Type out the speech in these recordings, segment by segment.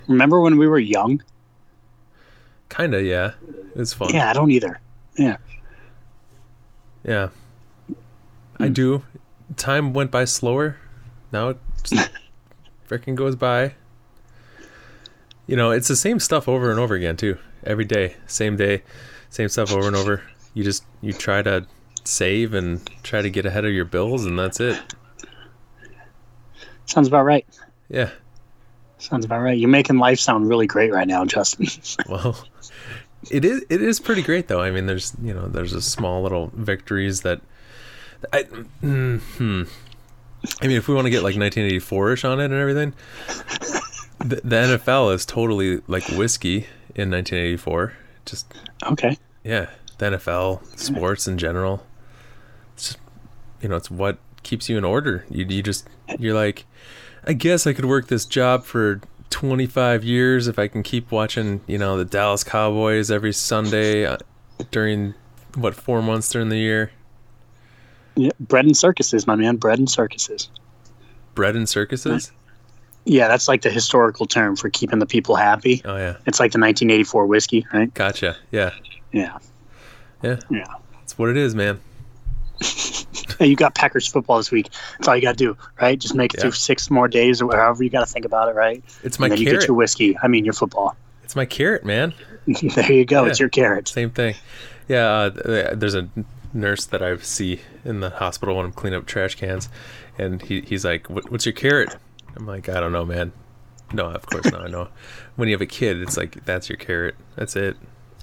Remember when we were young? Kinda, yeah. It's fun. Yeah, I don't either. Yeah. Yeah. I do. Time went by slower. Now it just freaking goes by. You know, it's the same stuff over and over again too. Every day, same stuff over and over. You try to save and try to get ahead of your bills, and that's it. Sounds about right. Yeah. Sounds about right. You're making life sound really great right now, Justin. Well, it is pretty great though. I mean, there's a small little victories that I mean, if we want to get like 1984ish on it and everything, the NFL is totally like whiskey in 1984. Just okay. Yeah, the NFL, sports in general. It's just, it's what keeps you in order. You're like, I guess I could work this job for 25 years if I can keep watching, the Dallas Cowboys every Sunday during 4 months during the year. Yeah, bread and circuses, my man. Bread and circuses. Bread and circuses? Yeah, that's like the historical term for keeping the people happy. Oh, yeah. It's like the 1984 whiskey, right? Gotcha. Yeah. Yeah. Yeah. Yeah. That's what it is, man. Hey, you got Packers football this week. That's all you got to do, right? Just make it through 6 more days or however you got to think about it, right? It's my and then carrot. You get your whiskey. I mean, your football. It's my carrot, man. There you go. Yeah. It's your carrot. Same thing. Yeah. There's a nurse that I see in the hospital when I'm cleaning up trash cans, and he's like, "What's your carrot?" I'm like, "I don't know, man." No, of course not. I know. When you have a kid, it's like that's your carrot. That's it.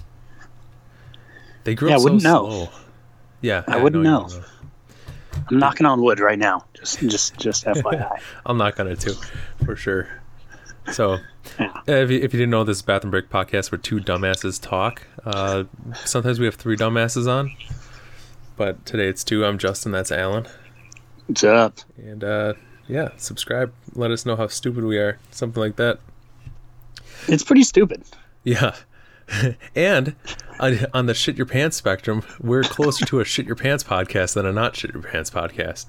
They grow up so slow. Yeah, I wouldn't know. I'm knocking on wood right now. Just FYI. I'll knock on it too, for sure. So, if you didn't know, this is Bathroom Break podcast where two dumbasses talk. Sometimes we have three dumbasses on, but today it's two. I'm Justin. That's Alan. What's up? And subscribe. Let us know how stupid we are. Something like that. It's pretty stupid. Yeah. And on the shit your pants spectrum, we're closer to a shit your pants podcast than a not shit your pants podcast.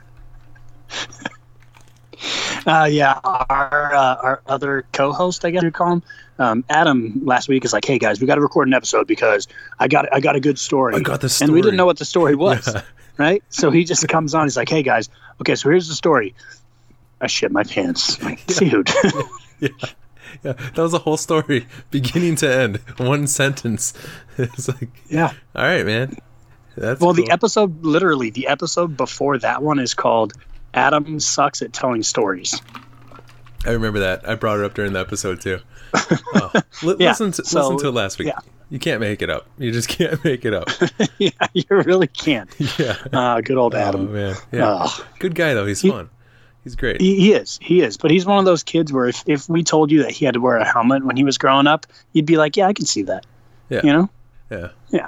Our other co-host, I guess you call him, Adam, last week is like, "Hey guys, we got to record an episode because I got a good story." I got the story, and we didn't know what the story was, right? So he just comes on. He's like, "Hey guys, okay, so here's the story. I shit my pants." Like, dude. Yeah, that was the whole story, beginning to end, one sentence. It's like, yeah, all right, man. That's well, cool. the episode before that one is called "Adam Sucks at Telling Stories." I remember that. I brought it up during the episode too. Oh, listen to it last week. Yeah. You can't make it up. You just can't make it up. Yeah, you really can't. Yeah. Good old Adam. Oh, man. Yeah. Good guy though. He's fun. He's great. He is. But he's one of those kids where if we told you that he had to wear a helmet when he was growing up, you'd be like, yeah, I can see that. Yeah. You know? Yeah. Yeah.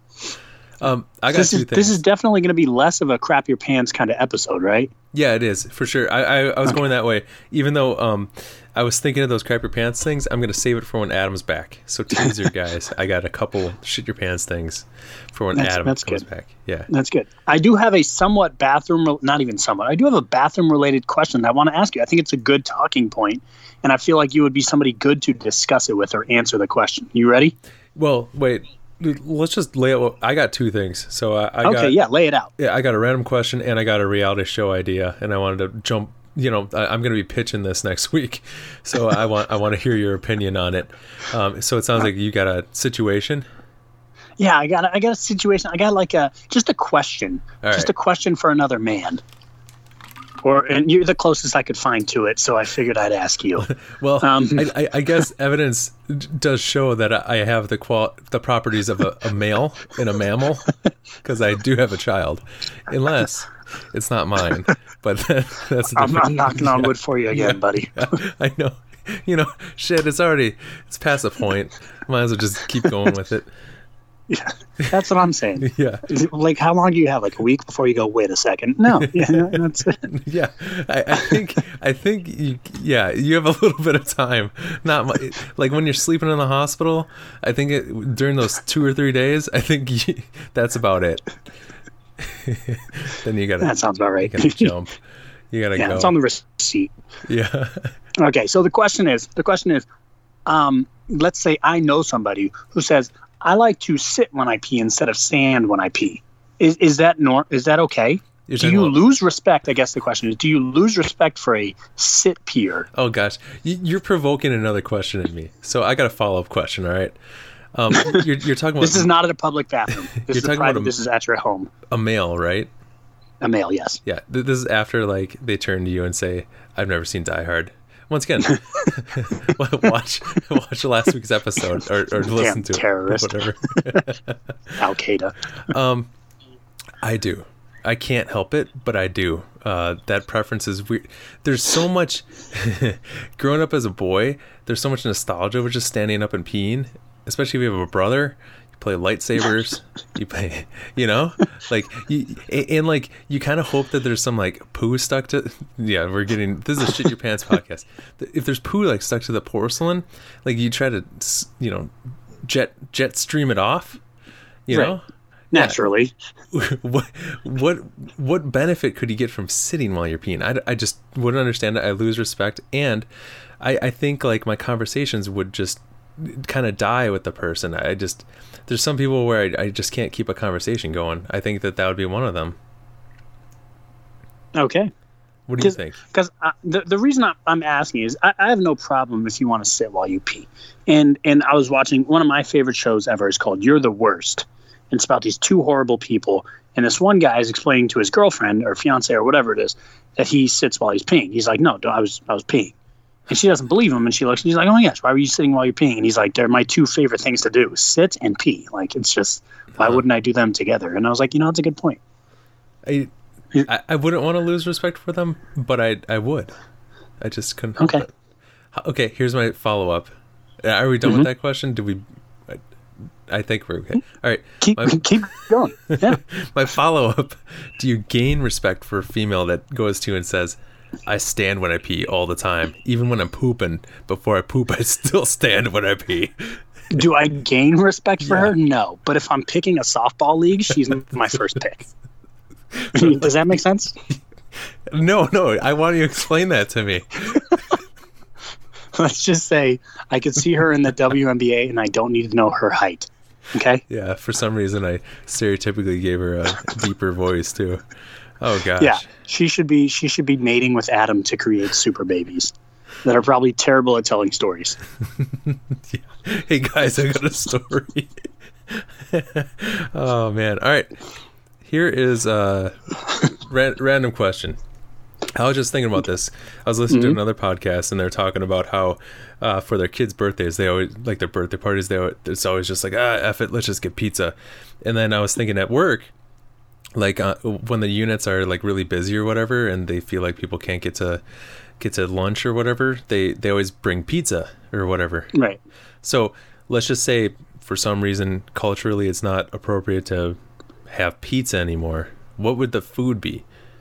I got two things. This is definitely going to be less of a crap your pants kind of episode, right? Yeah, it is, for sure. I was going that way. Even though I was thinking of those crap your pants things, I'm going to save it for when Adam's back. So teaser, guys. I got a couple shit your pants things for when Adam comes back. Yeah. That's good. I do have a somewhat not even somewhat. I do have a bathroom-related question that I want to ask you. I think it's a good talking point, and I feel like you would be somebody good to discuss it with or answer the question. You ready? Well, wait. Let's just lay out. I got two things. So lay it out. Yeah, I got a random question and I got a reality show idea, and I wanted to jump. I'm going to be pitching this next week, so I want to hear your opinion on it. So it sounds like you got a situation. Yeah, I got a situation. I got just a question, a question for another man. And you're the closest I could find to it, so I figured I'd ask you. Well, I guess evidence does show that I have the properties of a male and a mammal, because I do have a child, unless it's not mine. But that's. I'm knocking on wood for you again, buddy. I know. Shit. It's past the point. Might as well just keep going with it. Yeah, that's what I'm saying. Yeah. Like, how long do you have? Like a week before you go, wait a second? No. Yeah, that's it. Yeah. I think you have a little bit of time. Not like when you're sleeping in the hospital, I think during those 2 or 3 days, I think that's about it. Then you got to. That sounds about right. You got to jump. You got to go. It's on the receipt. Yeah. Okay, so the question is, let's say I know somebody who says, I like to sit when I pee instead of stand when I pee. Is that okay? Do you lose respect? I guess the question is, do you lose respect for a sit peer? Oh gosh, you're provoking another question in me. So I got a follow-up question. All right. You're talking about this is not at a public bathroom. This is private. This is at your home. A male, right? A male, yes. Yeah. This is after like they turn to you and say, "I've never seen Die Hard." Once again, watch last week's episode or listen to terrorist. It. Whatever. Al Qaeda. I do. I can't help it, but I do. That preference is weird. There's so much growing up as a boy. There's so much nostalgia with just standing up and peeing, especially if you have a brother. You play lightsabers. You play, like you kind of hope that there's some like poo stuck to. Yeah, this is a shit your pants podcast. If there's poo like stuck to the porcelain, like you try to, jet stream it off. You know. Naturally. What benefit could you get from sitting while you're peeing? I just wouldn't understand it. I lose respect, and I think like my conversations would just kind of die with the person. There's some people where I just can't keep a conversation going. I think that would be one of them. Okay. What do you think? Because the reason I'm asking is I have no problem if you want to sit while you pee. And I was watching one of my favorite shows ever is called You're the Worst. And it's about these two horrible people. And this one guy is explaining to his girlfriend or fiance or whatever it is that he sits while he's peeing. He's like, no, I was peeing. And she doesn't believe him. And she looks and he's like, oh my gosh, why were you sitting while you're peeing? And he's like, they're my two favorite things to do, sit and pee. Like, it's just, why wouldn't I do them together? And I was like, that's a good point. I wouldn't want to lose respect for them, but I would. I just couldn't help it. Okay, here's my follow-up. Are we done with that question? I think we're okay. All right. Keep going. Yeah. My follow-up, do you gain respect for a female that goes to and says, I stand when I pee all the time. Even when I'm pooping, before I poop, I still stand when I pee. Do I gain respect for her? No. But if I'm picking a softball league, she's my first pick. Does that make sense? No. I want you to explain that to me. Let's just say I could see her in the WNBA and I don't need to know her height. Okay? Yeah, for some reason I stereotypically gave her a deeper voice too. Oh gosh. Yeah, she should be mating with Adam to create super babies that are probably terrible at telling stories. Yeah. Hey guys, I got a story. Oh man. All right. Here is a random question. I was just thinking about this. I was listening to another podcast, and they're talking about how for their kids' birthdays, they always like their birthday parties. It's always just like, F it, let's just get pizza. And then I was thinking at work, like when the units are like really busy or whatever, and they feel like people can't get to lunch or whatever, they always bring pizza or whatever. Right. So let's just say for some reason culturally it's not appropriate to have pizza anymore. What would the food be?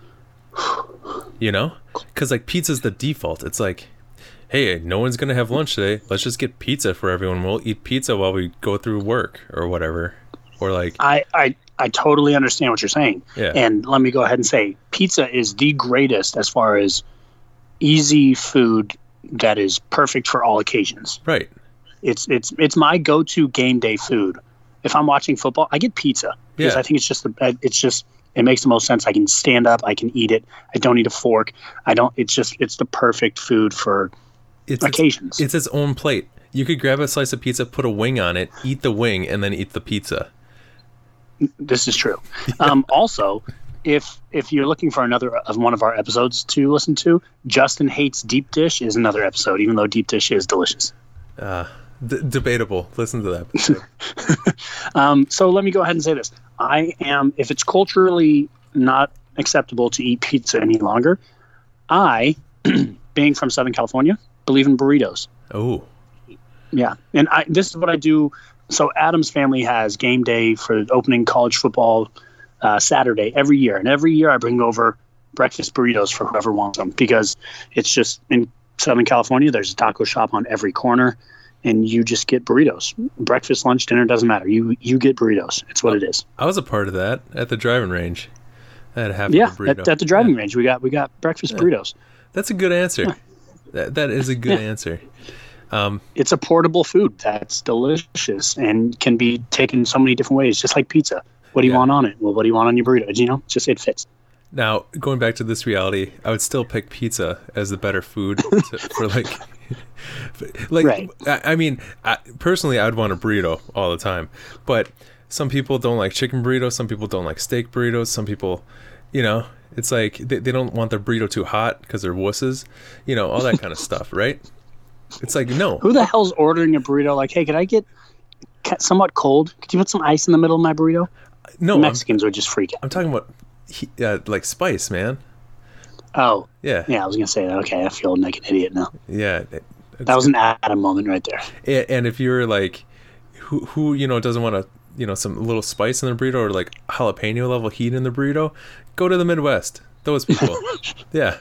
Because like pizza's the default. It's like, hey, no one's gonna have lunch today, let's just get pizza for everyone. We'll eat pizza while we go through work or whatever. Or like I totally understand what you're saying. Yeah. And let me go ahead and say pizza is the greatest as far as easy food that is perfect for all occasions. Right. It's my go-to game day food. If I'm watching football, I get pizza because I think it makes the most sense. I can stand up, I can eat it. I don't need a fork. It's the perfect food for occasions. It's its own plate. You could grab a slice of pizza, put a wing on it, eat the wing, and then eat the pizza. This is true. Also, if you're looking for another of one of our episodes to listen to, Justin Hates Deep Dish is another episode, even though Deep Dish is delicious. Debatable. Listen to that episode. So let me go ahead and say this. If it's culturally not acceptable to eat pizza any longer, I, being from Southern California, believe in burritos. Oh. Yeah. And this is what I do. So Adam's family has game day for opening college football Saturday every year. And every year I bring over breakfast burritos for whoever wants them, because it's just in Southern California, there's a taco shop on every corner. And you just get burritos. Breakfast, lunch, dinner, doesn't matter. You get burritos. It's what it is. I was a part of that at the driving range. I had half a burrito. At the driving range, we got breakfast burritos. That's a good answer. That is a good answer. It's a portable food that's delicious and can be taken so many different ways, just like pizza. What do you want on it? Well, what do you want on your burrito? You know, just it fits. Now, going back to this reality, I would still pick pizza as the better food for like Right. I mean, personally, I'd want a burrito all the time, but some people don't like chicken burritos. Some people don't like steak burritos. Some people, you know, it's like they don't want their burrito too hot because they're wusses, you know, all that kind of stuff, right? It's like, no. Who the hell's ordering a burrito? Like, hey, could I get somewhat cold? Could you put some ice in the middle of my burrito? No, Mexicans would just freak out. I'm talking about like spice, man. Oh, yeah. I was gonna say that. Okay, I feel like an idiot now. Yeah, that was an Adam moment right there. And if you're like, who you know doesn't want to, you know, some little spice in the burrito or like jalapeno level heat in the burrito, go to the Midwest. Those people, yeah.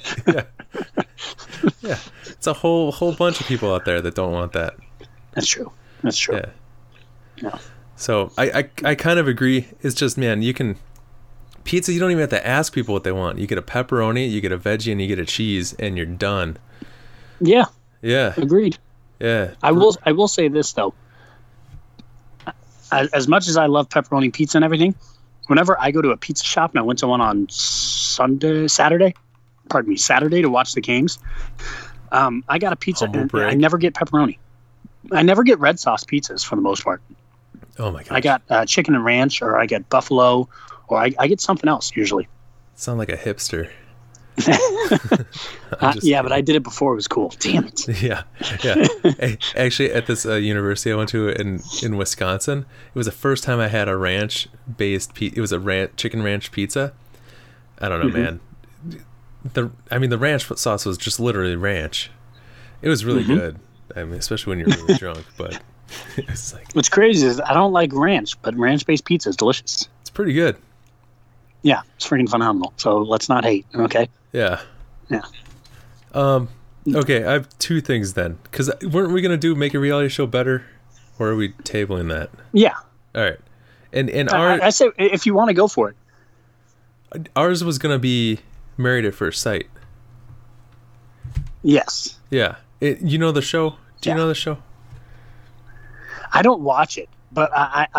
It's a whole bunch of people out there that don't want that. That's true. Yeah. No. So I kind of agree. It's just, man, you can pizza. You don't even have to ask people what they want. You get a pepperoni, you get a veggie, and you get a cheese, and you're done. Yeah. Yeah. Agreed. Yeah. I will say this though. As much as I love pepperoni pizza and everything, whenever I go to a pizza shop, and I went to one on Saturday to watch the games, I got a pizza and I never get pepperoni. I never get red sauce pizzas for the most part. Oh my god! I got chicken and ranch, or I get buffalo, or I get something else usually. Sound like a hipster. Yeah, but I did it before it was cool. Damn it. Yeah. Actually, at this university I went to in Wisconsin, it was the first time I had a ranch-based pizza. It was a chicken ranch pizza. I don't know, man. The ranch sauce was just literally ranch. It was really good. I mean, especially when you're really drunk. But it's like, what's crazy is I don't like ranch, but ranch-based pizza is delicious. It's pretty good. Yeah, it's freaking phenomenal. So let's not hate, okay? Yeah. Yeah. Okay, I have two things then. Because weren't we going to make a reality show better? Or are we tabling that? Yeah. All right. And I say if you want to go for it. Ours was going to be Married at First Sight. Yes. Yeah. You know the show? Do you know the show? I don't watch it, but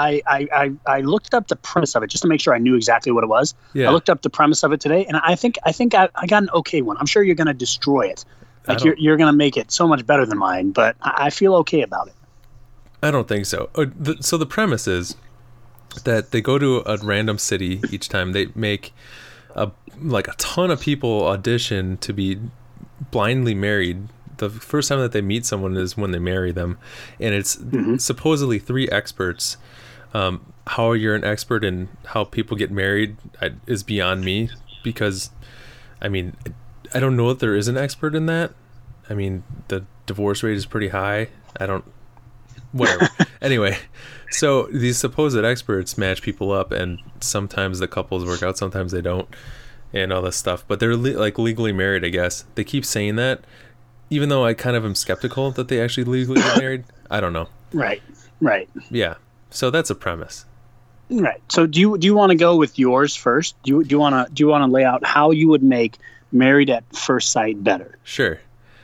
I looked up the premise of it just to make sure I knew exactly what it was. Yeah. I looked up the premise of it today, and I think I got an okay one. I'm sure you're going to destroy it. Like you're going to make it so much better than mine, but I feel okay about it. I don't think so. So the premise is that they go to a random city each time. They make a ton of people audition to be blindly married. The first time that they meet someone is when they marry them, and it's supposedly 3 experts. How you're an expert in how people get married is beyond me, because I mean, I don't know if there is an expert in that. I mean, the divorce rate is pretty high. Whatever. Anyway, so these supposed experts match people up, and sometimes the couples work out, sometimes they don't, and all this stuff. But they're legally married, I guess. They keep saying that, even though I kind of am skeptical that they actually legally get married. I don't know. Right. Yeah. So that's a premise. Right. So do you want to go with yours first? Do you want to lay out how you would make Married at First Sight better? Sure.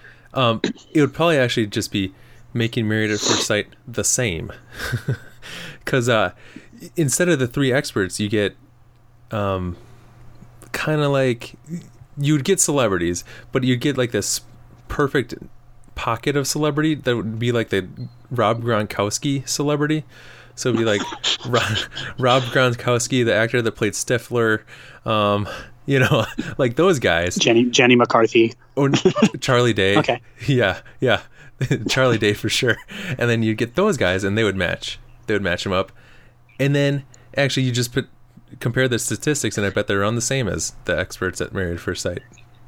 It would probably actually just be making Married at First Sight the same, because instead of the 3 experts, you get kind of like you'd get celebrities, but you'd get like this perfect pocket of celebrity that would be like the Rob Gronkowski celebrity. So it'd be like Rob Gronkowski, the actor that played Stifler, you know, like those guys. Jenny McCarthy. Or Charlie Day. Okay. Yeah. Charlie Day for sure. And then you'd get those guys and they would match. They would match them up. And then actually you just compare the statistics, and I bet they're on the same as the experts at Married at First Sight.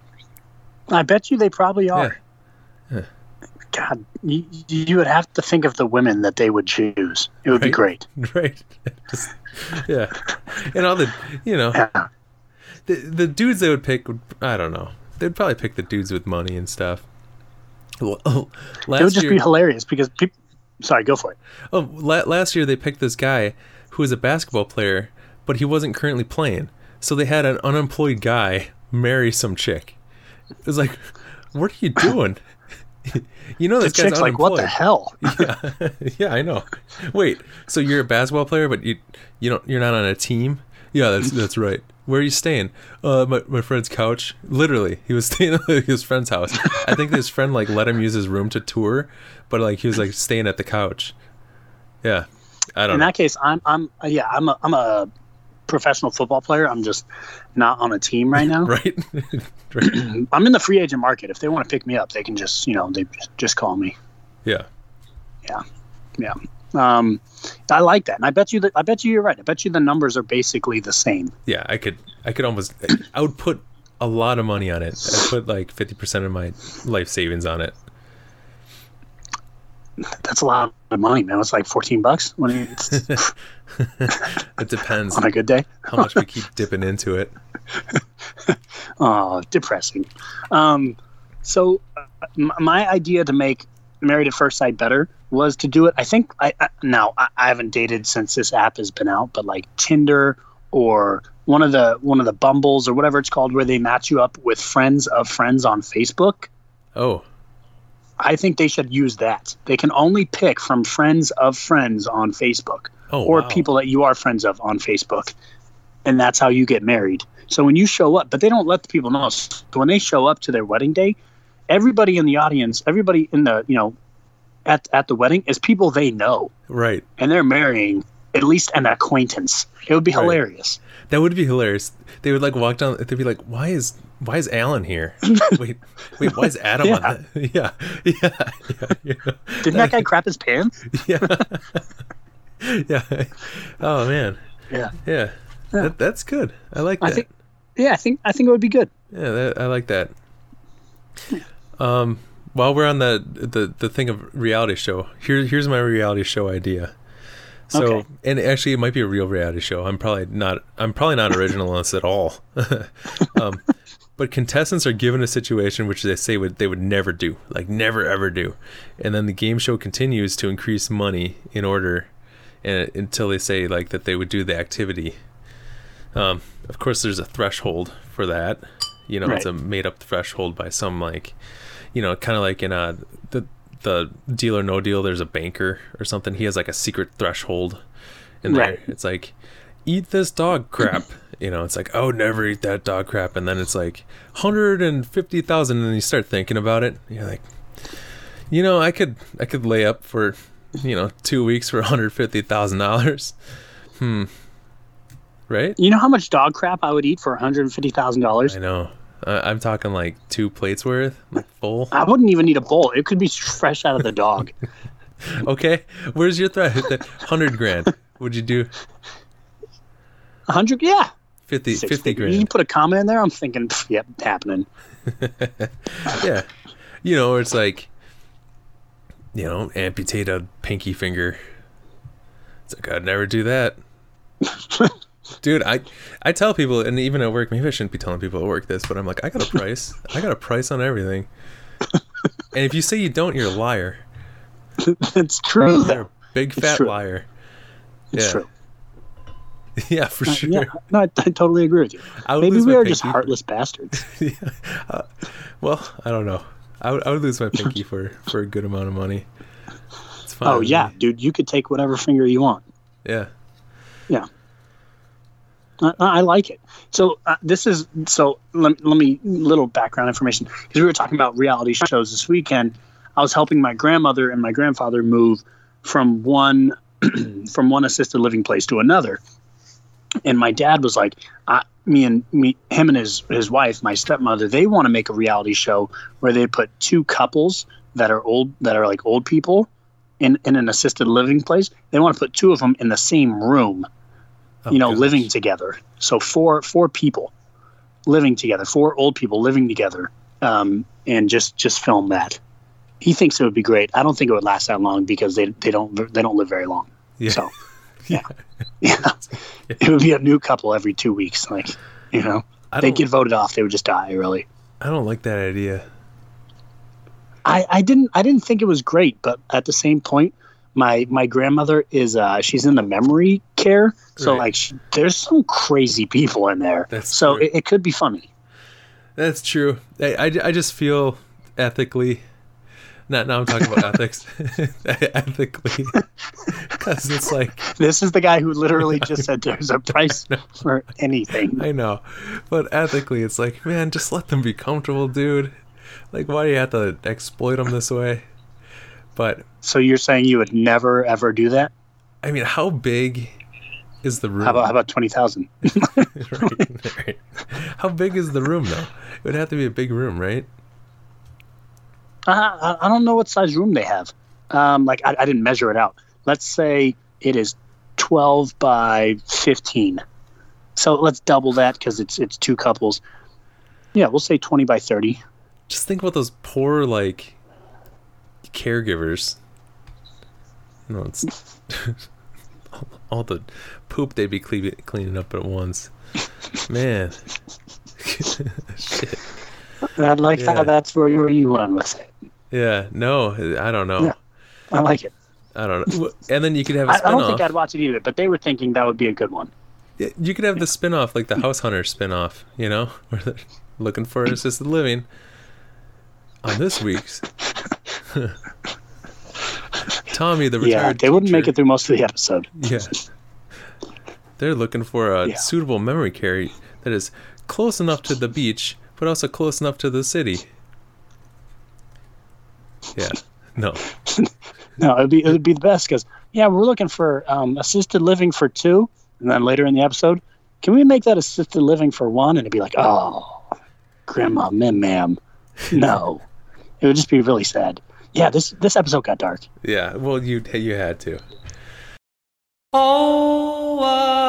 I bet you they probably are. Yeah. God, you would have to think of the women that they would choose. It would be great. Right. Just, yeah. And all the, you know, the dudes they would pick, I don't know. They'd probably pick the dudes with money and stuff. Well, it would just be hilarious because people... Sorry, go for it. Oh, last year they picked this guy who was a basketball player, but he wasn't currently playing. So they had an unemployed guy marry some chick. It was like, what are you doing? You know, this The guy's chick's like, unemployed. what the hell? Yeah, yeah, I know. Wait, so you're a basketball player, but you're not on a team? Yeah, that's right. Where are you staying? My friend's couch. Literally, he was staying at his friend's house. I think his friend like let him use his room to tour, but like he was like staying at the couch. Yeah, I don't In know. that case, I'm a professional football player. I'm just not on a team right now. Right. Right. I'm in the free agent market. If they want to pick me up, they can just they just call me. Yeah. Yeah. I like that, and I bet you you're right. I bet you the numbers are basically the same. Yeah, I could almost. I would put a lot of money on it. I'd put like 50% of my life savings on it. That's a lot of money, man. It's like $14 when it's It depends on a good day. how much we keep dipping into it. Oh, depressing. So my idea to make Married at First Sight better was to do it. I think I haven't dated since this app has been out, but like Tinder or one of the Bumbles or whatever it's called, where they match you up with friends of friends on Facebook. Oh, I think they should use that. They can only pick from friends of friends on Facebook, or wow. people that you are friends of on Facebook, and that's how you get married. So when you show up, but they don't let the people know. So when they show up to their wedding day, everybody in the audience, everybody in the at the wedding is people they know, right. and they're marrying at least an acquaintance. It would be Right. hilarious. That would be hilarious. They would like walk down. They'd be like, "Why is Alan here? wait, why is Adam Yeah. on that?" Yeah. You know? Didn't that guy crap his pants? Yeah. Yeah. Oh man. Yeah. Yeah. That's good. I like that. I think it would be good. Yeah, I like that. While we're on the thing of reality show, here's my reality show idea. So, Okay. and actually, it might be a real reality show. I'm probably not original on this at all. But contestants are given a situation which they say they would never do, like never ever do, and then the game show continues to increase money in order, and until they say like that they would do the activity. Of course, there's a threshold for that. You know, Right. It's a made up threshold by some like, kind of like in the Deal or No Deal. There's a banker or something. He has like a secret threshold in there. Right. It's like, eat this dog crap. It's like, oh, never eat that dog crap. And then it's like 150,000, and then you start thinking about it. You're like, I could lay up for 2 weeks for $150,000. Right? You know how much dog crap I would eat for $150,000? I know. I'm talking like 2 plates worth, like full. I wouldn't even need a bowl. It could be fresh out of the dog. Okay, where's your threat? 100 grand. Would you do 100? Yeah. 50 You grand? put a comma in there, I'm thinking, yep, happening. Yeah. It's like, amputate a pinky finger. It's like, I'd never do that. Dude, I tell people, and even at work, maybe I shouldn't be telling people at work this, but I'm like, I got a price. I got a price on everything. And if you say you don't, you're a liar. It's true, You're though. a big It's fat true. liar. It's Yeah. true. Yeah, for sure. Yeah, no, I totally agree with you. I would Maybe lose we my are just pinky. heartless bastards. Yeah. Well, I don't know. I would lose my pinky for a good amount of money. It's fine. Oh, with yeah, me. dude, you could take whatever finger you want. Yeah. Yeah. I like it. So let me little background information, because we were talking about reality shows this weekend. I was helping my grandmother and my grandfather move from one assisted living place to another, and my dad was like, him and his wife, my stepmother, they want to make a reality show where they put two couples that are like old people in an assisted living place. They want to put two of them in the same room. Oh, gosh. Living together. So four people living together, 4 old people living together, and just film that. He thinks it would be great. I don't think it would last that long because they don't live very long. Yeah. So yeah. It would be a new couple every 2 weeks. Like, they'd get voted off. They would just die early. I don't like that idea. I didn't think it was great, but at the same point, my grandmother is she's in the memory care, so Right. there's some crazy people in there. That's so true. it could be funny. That's true. I just feel ethically Now I'm talking about ethics. Ethically. Because it's like... This is the guy who literally just said there's a price for anything. I know. But ethically, it's like, man, just let them be comfortable, dude. Like, why do you have to exploit them this way? But... So you're saying you would never, ever do that? I mean, how big is the room? How about 20,000? Right. How big is the room, though? It would have to be a big room, right? I don't know what size room they have. I didn't measure it out. Let's say it is 12 by 15. So let's double that because it's two couples. Yeah, we'll say 20 by 30. Just think about those poor, like, caregivers. You know, it's all the poop they'd be cleaning up at once. Man. Shit. I like how that's where you went with it. Yeah, no, I don't know. Yeah, I like it. I don't know. And then you could have a spinoff. I don't think I'd watch it either, but they were thinking that would be a good one. Yeah, you could have the spinoff, like the House Hunter spinoff, you know, where they're looking for assisted living. On this week's Tommy, the retired they wouldn't teacher, make it through most of the episode. Yeah. They're looking for a suitable memory care that is close enough to the beach, but also close enough to the city. Yeah. No. No, it would be the best because we're looking for assisted living for 2, and then later in the episode, can we make that assisted living for 1? And it'd be like, oh, grandma, ma'am, no. It would just be really sad. Yeah, this episode got dark. Yeah, well, you had to. Oh,